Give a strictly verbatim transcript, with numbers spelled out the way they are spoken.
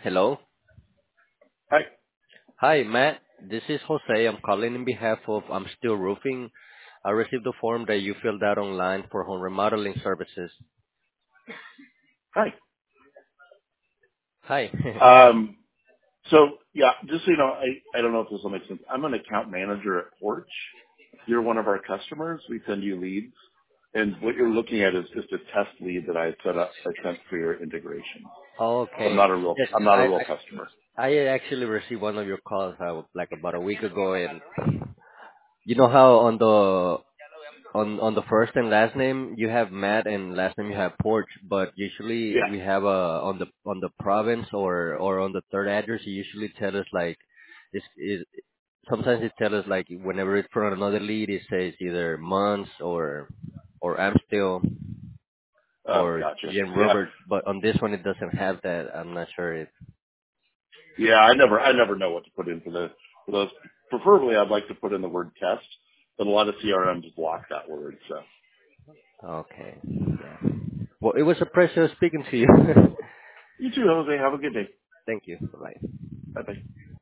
Hello. Hi. Hi, Matt. This is Jose. I'm calling in behalf of I'm Still Roofing. I received the form that you filled out online for home remodeling services. Hi. Hi. Um, so yeah, just so you know, I, I don't know if this will make sense. I'm an account manager at Porch. You're one of our customers. We send you leads. And what you're looking at is just a test lead that I set up, I sent for your integration. So I'm Okay. not a real, Yes, I'm not a I, real I customer. I actually received one of your calls uh, like about a week ago, and you know how on the on on the first and last name you have Matt and last name you have Porch, but usually Yeah. we have a on the on the province or or on the third address you usually tell us like is is sometimes it tells us like whenever it's from another lead it says either months or or I'm still Oh, or gotcha. Jim Yeah. Robert, but on this one it doesn't have that. I'm not sure if Yeah. I never, I never know what to put in for the, for those. Preferably I'd like to put in the word test, but a lot of C R Ms block that word. So okay. Yeah. Well, it was a pleasure speaking to you. you too, Jose. Have a good day. Thank you. Bye. Bye bye.